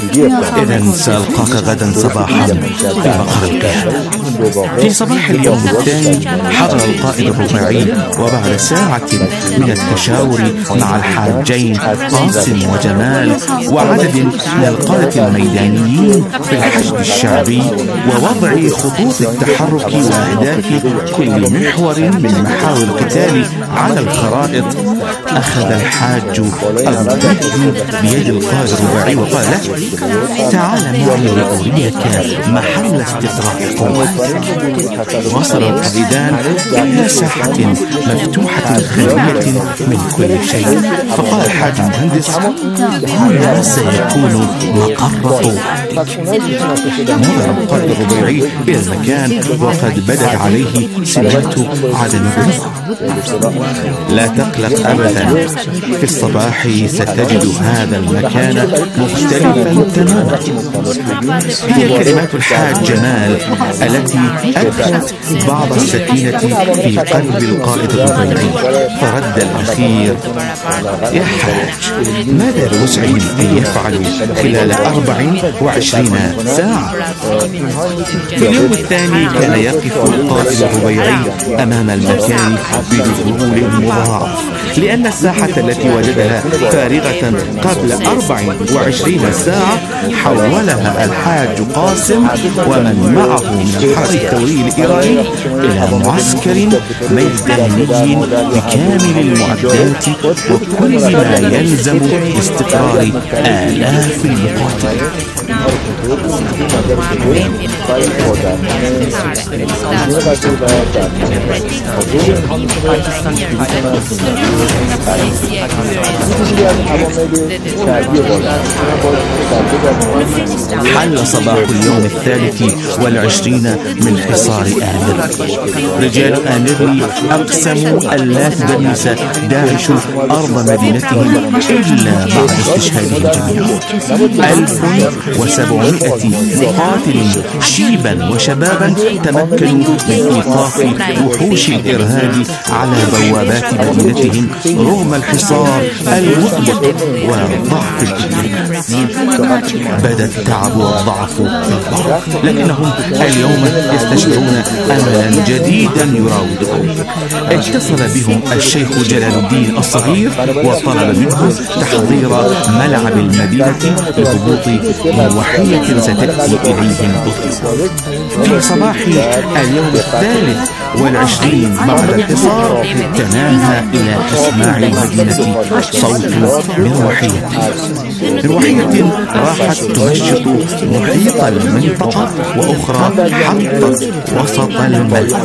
إذن سألقاك غدا صباحا في مقر القيادة. في صباح اليوم الثاني حضر القائد الرباعي، وبعد ساعة من التشاور مع الحاجين قاسم وجمال وعدد من القادة الميدانيين في الحشد الشعبي ووضع خطوط التحرك وأهداف كل محور من محاور القتال على الخرائط، أخذ الحاج البدء بيد القائد الرباعي وقال له: تعال معي لأريك محل استطراق قوتك. وصل القائدان إلى ساحة مفتوحة خالية من كل شيء، فقال الحاج المهندس: هنا سيكون مقر قوتك. نظر القائد الرباعي إلى المكان وقد بدت عليه سمات عدم الرضا. لا تقلق أبدا، في الصباح ستجد هذا المكان مختلفا تماما. هي كلمات الحاج جمال التي أدخلت بعض السكينة في قلب القائد الرباعي، فرد الأخير: يا حاج، ماذا بوسعهم أن يفعلوا خلال أربع وعشرين ساعة؟ في اليوم الثاني كان يقف القائد الربيعي أمام المكان بذهول مضاعف، لأن الساحة التي وجدها فارغة قبل أربع وعشرين ساعة حولها الحاج قاسم ومن معه من الحرس الثوري الإيراني إلى معسكر ميداني بكامل المعدات وكل ما يلزم لاستقرار آلاف المقاتلين. حل صباح اليوم الثالث والعشرين من حصار آمري. رجال آمري أقسموا ألا تدنس داعش أرض مدينتهم إلا بعد استشهادهم جميعا. ألف وسبعمائة مقاتل شيبا وشبابا تمكنوا من إيقاف وحوش الإرهاب على بوابات مدينتهم رغم الحصار المطلق وضعف الإمكانات. بدا التعب والضعف في البحر، لكنهم اليوم يستشعرون أملا جديدا يراودهم. اتصل بهم الشيخ جلال الدين الصغير وطلب منهم تحضير ملعب المدينة لهبوط مروحية ستأتي إليهم بطيء. في صباح اليوم الثالث والعشرين بعد الحصار تناهى إلى إسماع المدينة صوت مروحية مروحية راحت تنشط محيط المنطقة وأخرى حطت وسط الملأ.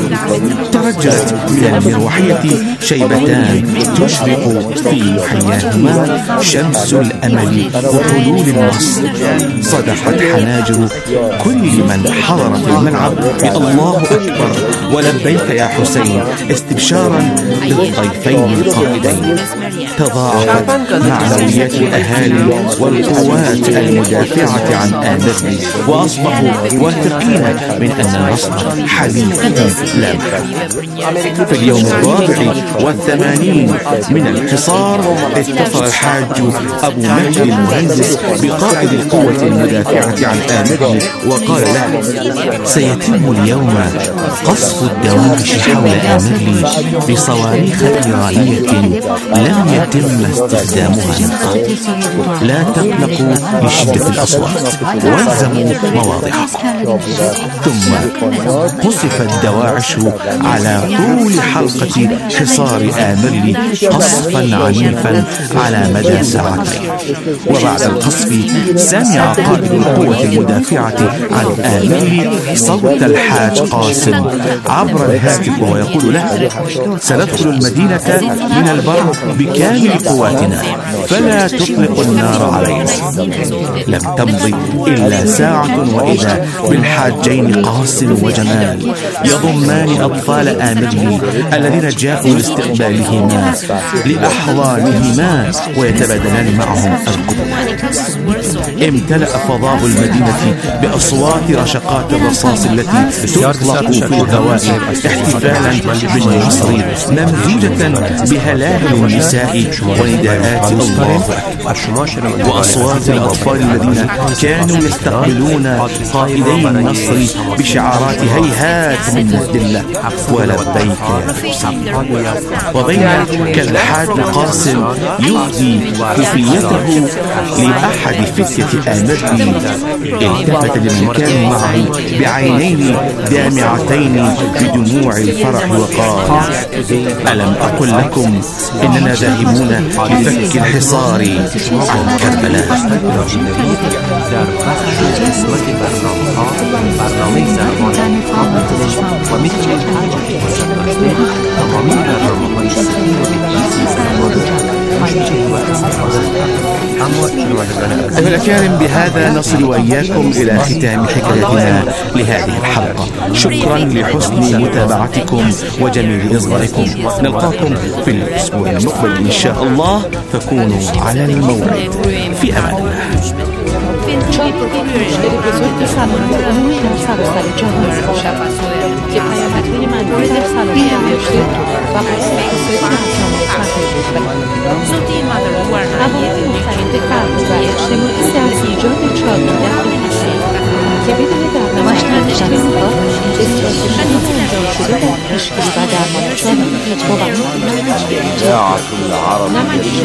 ترجلت من المروحية شيبتان تشرق في حياهما شمس الأمل وحلول النصر. صدحت حناجر كل من حضر في الملعب بالله أكبر ولبيك يا حسين استبشارا بالضيفين القائدين. تضاعفت معنويات الأهالي والقوات المدافعة عن آمرلي وأصبحوا واثقين من أن النصر حليفهم لا محالة. في اليوم الرابع والثمانين من الحصار اتصل الحاج أبو مهدي المهندس بقائد القوة المدافعة عن آمرلي وقال له: سيتم اليوم قصف الدواعش حول آمرلي بصواريخ إيرانية لم يتم استخدامها من قبل. لا تقلقوا لشدة الأصوات والزموا مواضعكم. ثم قصف الدواعش على طول حلقة حصار آمرلي قصفا عنيفا على مدى ساعتين. وبعد القصف سمع قائد القوة المدافعة عن آمرلي صوت الحاج قاسم عبر الهاتف وهو يقول له: سندخل المدينة من البر بكامل قواتنا فلا تطلق النار علينا. لم تمضي إلا ساعة وإذا بالحاجين قاسم وجمال يضمان أطفال آمرلي الذين جاءوا لاستقبالهما لأحضانهما ويتبادلان معهم القبلات. امتلأ فضاء المدينة بأصوات رشقات الرصاص التي تطلق في الهواء احتفالا بالنصر ممزوجة بهلال النساء ونداءات الله وأصوات الأطفال الذين كانوا يستقبلون قائدي النصر بشعارات هيهات من الذلة ولبيك يا حسين. وبين كالحاج قاسم يهدي كفيته لأحد فتية آمرلي التفت لمن كانوا معه بعينين دامعتين بدموع الفرح وقال: ألم أقل لكم إننا ذاهبون لفك الحصار عن كربلاء. أيها الأكارم، بهذا نصل وإياكم إلى ختام حكايتنا لهذه الحلقة. شكرا لحسن متابعتكم وجميل إصغائكم. نلقاكم في الأسبوع المقبل إن شاء الله، فكونوا على الموعد. في أمان الله. که بدون برنامه داشتن ها استراتژی انجام شده در تشکیل و درمان چنین إذاعة العربية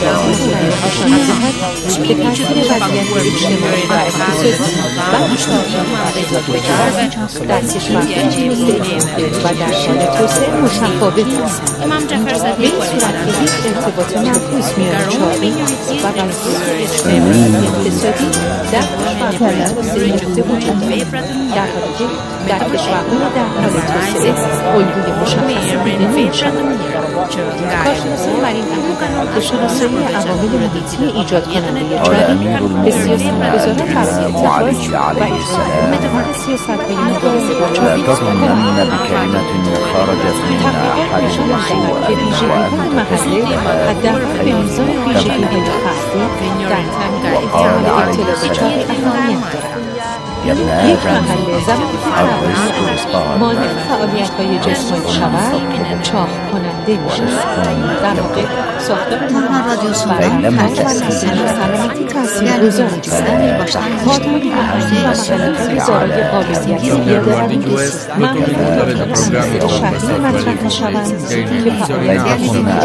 که تاثیر وضعیت اجتماعی و اقتصادی و اجتماعی در کشورهای و در حال توسعه متفاوت است. به این صورت که هیچ ارتباط معکوس میان چاقی و وضعیت اجتماعی و اقتصادی در کشورهای توسعه یافته وجود دارد، در حالی که در کشورهای در حال توسعه الگوی مشخصی نمی‌شود. کارشناسان بر این تحقیق که شناسایی عوامل محیطی ایجاد کننده چاقی به سیاست‌گذاران برای اتخاذ و اجرای متفاوت سیاست‌های مبارزه با چاقی تظنين بكلمة خرجت من أحد الصور ویژگی‌های محلی حداقل به میزان ویژگی‌های فردی در وقال عليه اطلاع چاقی اهمیت دارد. یک محل زمانی که مانع فعالیت‌های جسمانی شود چاق کننده می‌شود. در واقع ساختار محل برای حج و سلامتی تاثیرگذار است. خودمانی محلی و محلات دارای قابلیت بیادرانی معمولاً شهری مطرح می‌شوند که فعالیت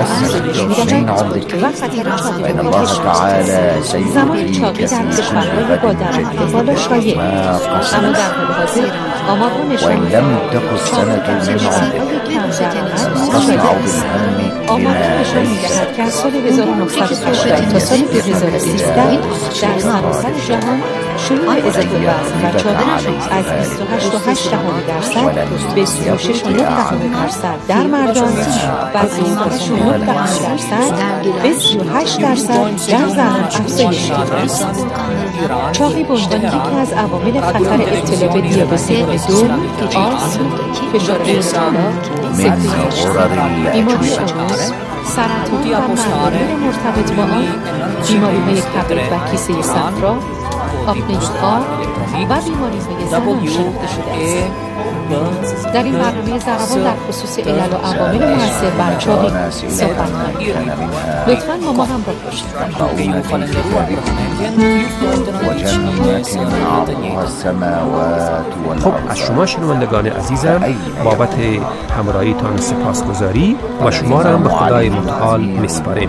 و خطر چاقی إن الله تعالى زمان چاقی در کشورهای با درآمد بالا شایع اما در حال حاضر آمارها نشان وإن لم تكن سنة من عمرك آمارها نشان می‌دهد که از سال هزار و نهصد و هشتاد تا سال دو هزار و سیزده در سراسر جهان شیوع اضافه وزن و چاقی از بیست و هشت و هشت دهم درصد به سی و شش و نه دهم درصد در مردان و از بیست و نه دهم درصد به سی و هشت درصد در زنان افزایش یافته است. چاقی به عنوان یکی از عوامل خطر ابتلا به دیابت نوع دو، آس، فشار بالا، سکته بیماری عروس، سرطان و مردم مرتبط با آن، بیماری‌های کبد و کیسه صفرا، آپنه خار و بیماری‌های زنان شناخته شده است. در این برنامه ضربان در خصوص علل و عوامل مؤثر بر چاقی صحبت می‌کنیم. لطفاً با ما همراه باشید. خب از شما شنوندگان عزیزم بابت همراهیتان سپاسگزاری و شما را به خدای متعال می‌سپاریم.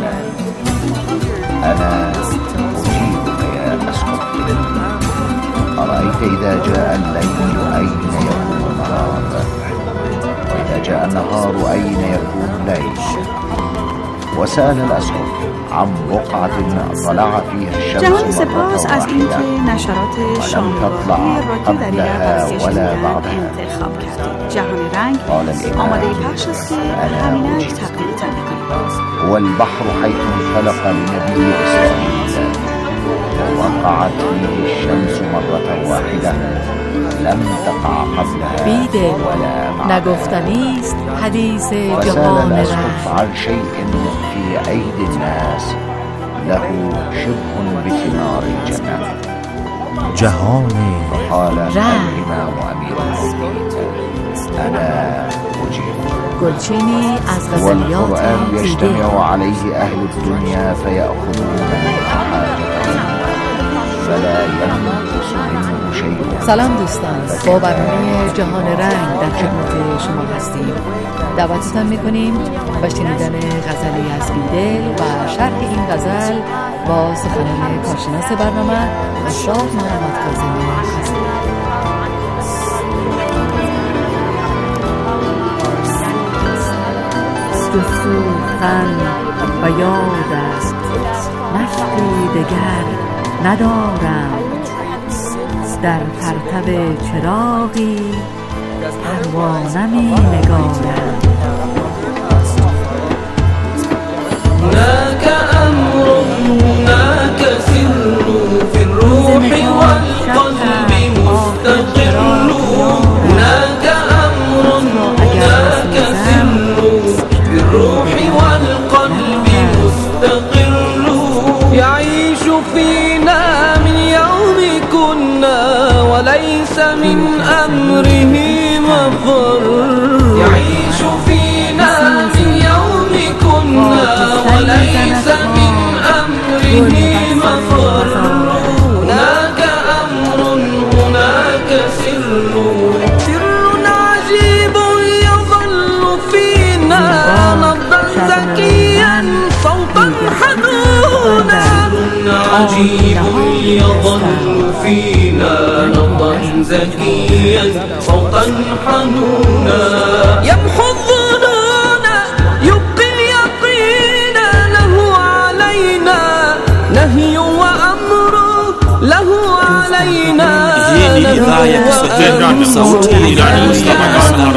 أنا أجيبك يا أسقط. أرأيت إذا جاء الليل أين يكون النهار، وإذا جاء النهار أين يكون الليل. وسأل الأسقط عن بقعة طلع فيها الشمس جهان سپاس از اینکه نشرات شامگاهی را که در این بررسی شنیدن انتخاب کرد. جهان رنگ آماده پخش است که همینک تقدیمتان می‌کنیم. هو البحر حيث انطلق لنبي إسرائيل ووقعت فيه الشمس مرة واحدة لم تقع قبلها ولا نگفتنی است حدیث وسال جهان الأسقط رنگ. عن شيء في أيدي الناس له شبه بثمار الجنة. جهان فقال الإمام أمير المؤمنين أنا أجيب. گلچینی از غزلیات والقرآن دیده. يجتمع عليه أهل الدنيا فيأخذون حاجتهم فلا ينقص منه شيء. سلام دوستان، با برنامه جهان رنگ در خدمت شما هستیم. دعوتتان میکنیم با شنیدن غزلی از بیدل و شرح این غزل با سخنان کارشناس برنامه شاه محمد کاظم خزیل. سوختن و یاد است مشتی دگر ندارم، در پرتو چراغی پروانه می نگارم. هناك أمر هناك سر في الروح والقلب مستقر. هناك أمر هناك سر في الروح والقلب مستقر. يعيش فينا من يوم كنا وليس من أمره مفر. يعيش فينا من يوم كنا وليس من أمره مفر. هناك أمر هناك سر سر عجيب يظل فينا نبضا زكيا صوتا حنونا. عجيب يظل فينا نبضا زكيا صوتا حنونا. يمحو الظنون يبقي اليقين له علينا نهي وأمر له علينا نهي وأمر صوتي إيراني طبعاً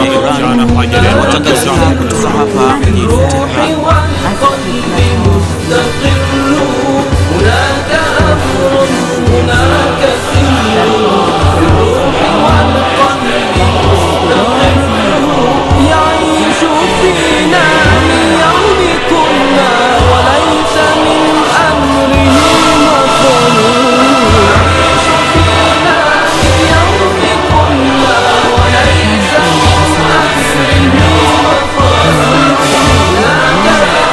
الروح والقلب مستقر. هناك أمر هناك سر في الروح والقلب مستقر. يعيش فينا من يوم كنا وليس من أمره مفر. يعيش فينا من يوم كنا وليس من أمره مفر. هناك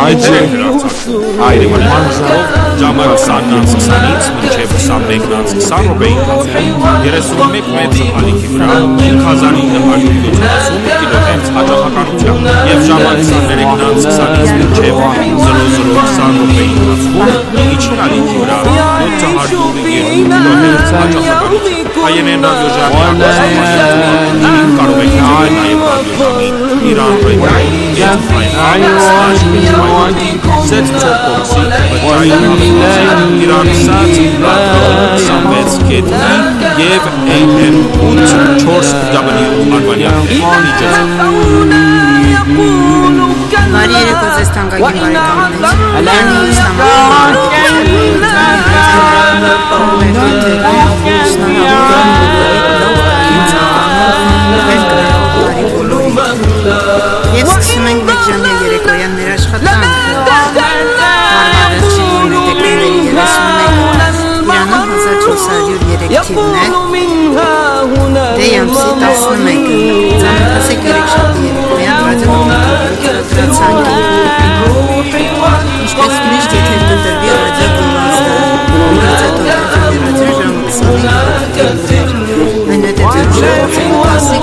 Aire Malmanza, Jamal Sanans Sanits, Minchev Sambegnans, Sarobegnans, Yeresumek Metz Alikibra, Kazani Naharu, Kilograms, Atahakarcha, Yev Jamal Sanbegnans, Sanits, Minchev, Zero Zero Sarobegnans, Ichin Alikibra, Taharu, Kilograms, Atahakarcha, Ayenenda Yojana, Karubekna, Nayabami, Iran, Yet, Slash, Set top policy, Iran Sat, Samvets Ketni, Yev A N und Chors W Albania. Maria Kozestanga Gimbarika, Alani Jetzt smengt mit Jamil Yereko yan miraj khatan. Yana hazır çosarıyor gerektiğine. Deyam si tasını mekun. Zaten kase gerek şartı Yereko yan radyo mutlaka sanki. İşte sürüş yeterlidir bir radyo bulmazdı. Radyo toplantı bir radyo janlı sanki. Anne de diyor ki klasik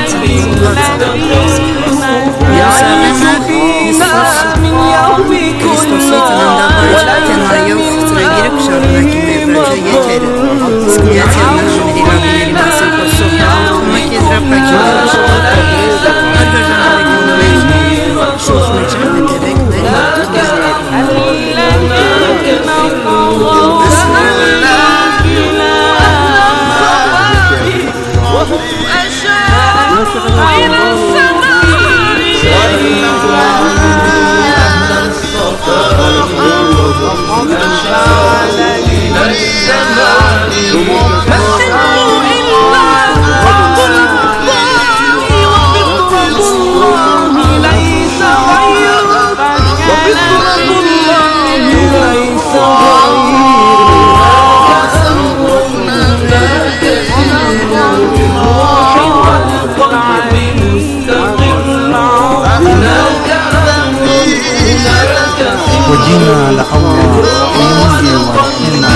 Jina la Allah mwingi wa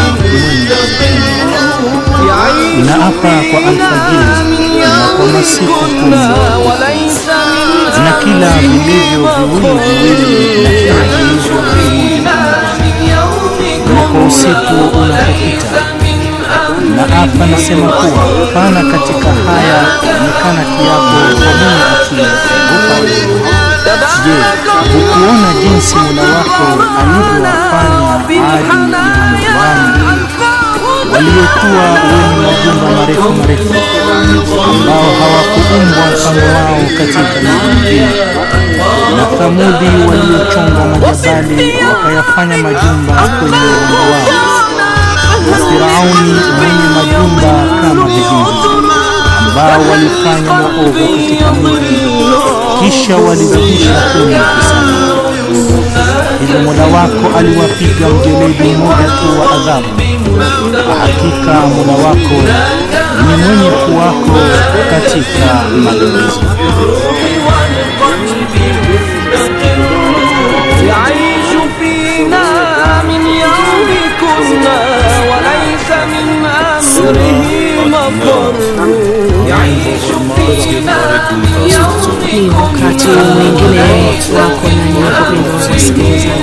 rehema. Naapa kwa alfajiri na kwa masiku kumi na kila vilivyo viwili viwili na kila vilivyo viwili na kwa usiku unapopita. Naapa nasema kuwa pana katika haya onekana kiapo kwa mwenye akili. Je, hukuona jinsi Mola wako alivyowafanya Adi na Mithraim waliokuwa wenye majumba marefu marefu ambao hawakuumbwa mfano wao katika miji mingine, na Thamudi waliochonga majabali wakayafanya majumba kwenye uongo wao, na Firauni mwenye majumba kama vijiji ambao walifanya maovu katika miji kisha walizidisha kwenye ufisadi. Hivyo Mola wako aliwapiga mjeledi mmoja tu wa adhabu. Hakika Mola wako ni mwenye kuwako katika mageuzi. Ni wakati mwingine wako na nyakupendo wa wasikilizaji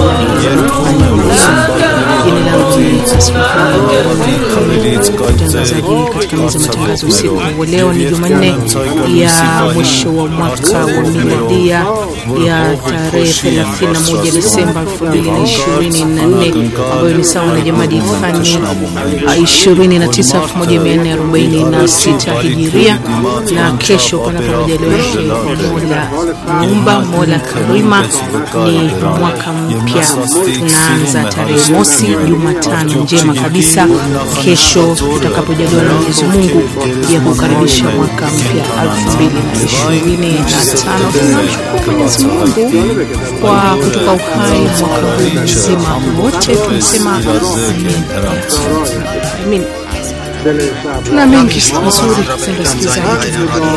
jina langu ni Asmafani mtangazaji katika meza matangazo usiku wa leo. Ni Jumanne ya mwisho wa mwaka wa miladia ya tarehe thelathini na moja Desemba elfu mbili na ishirini na nne ambayo ni sawa na Jamadi Thani ishirini na tisa elfu moja mia nne arobaini na sita Hijiria. Na kesho panapo majaliwa yake Mola Muumba Mola Karima ni mwaka mpya. Tunaanza tarehe mosi Jumatano njema kabisa kesho tutakapojaliwa na Mwenyezi Mungu ya kukaribisha mwaka mpya elfu mbili na ishirini na tano. Tunamshukuru Mwenyezi Mungu kwa kutupa uhai mwaka huu mzima wote, tunasema amin. Tuna mengi mazuri msikilizaji,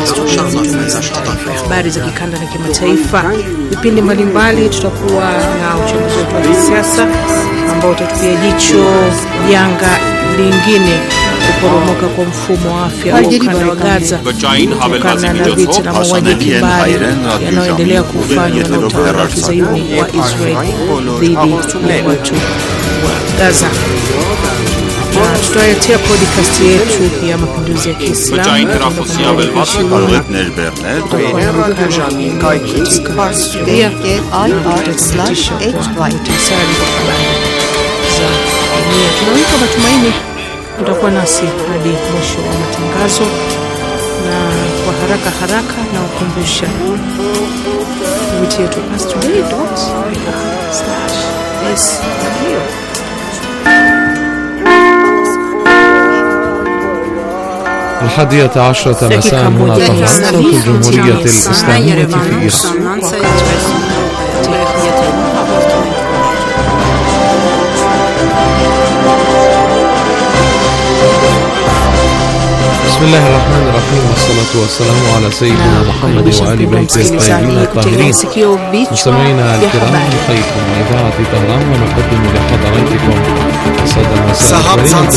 habari za kikanda na kimataifa, vipindi mbalimbali. Tutakuwa na uchambuzi wetu wa kisiasa ambao utatupia jicho janga lingine, kuporomoka kwa mfumo wa afya wa ukanda wa Gaza kutokana na vita na mauaji kimbari yanayoendelea kufanywa na utawala wa kizayuni wa Israeli dhidi ya watu wa Gaza. Na tutaletea podcast yetu ya mapinduzi ya Kiislamu tunaweka matumaini utakuwa nasi hadi mwisho wa matangazo. Na kwa haraka haraka na ukumbusha wiki yetu pastoday dot slash s w. الحادية عشرة مساء هنا طهران، صوت الجمهورية الإسلامية في إيران. بسم الله الرحمن الرحيم، والصلاة والسلام على سيدنا محمد وآل بيته الطيبين الطاهرين. مستمعينا الكرام، نحييكم من إذاعة طهران ونقدم لحضراتكم صدى المساء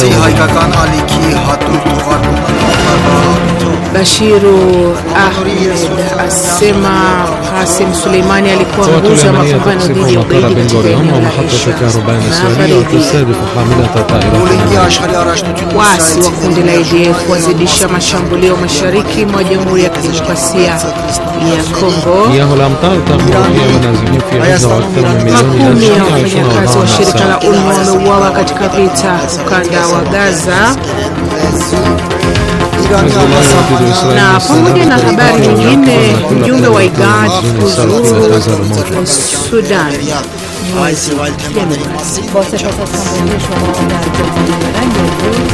Bashiru Ahmed asema Qasim Suleimani alikuwa nguzo ya mapambano dhidi ya ugaidi katika eneo la Aisha. Waasi wa kundi la A D F wazidisha mashambulio mashariki mwa Jamhuri ya Kidemokrasia ya Kongo. Makumi ya wafanyakazi wa shirika la UNMA wameuawa katika vita ukanda wa Gaza. Na pamoja na habari nyingine, mjumbe wa IGAD kuzuru Sudan mwezi wa Januari.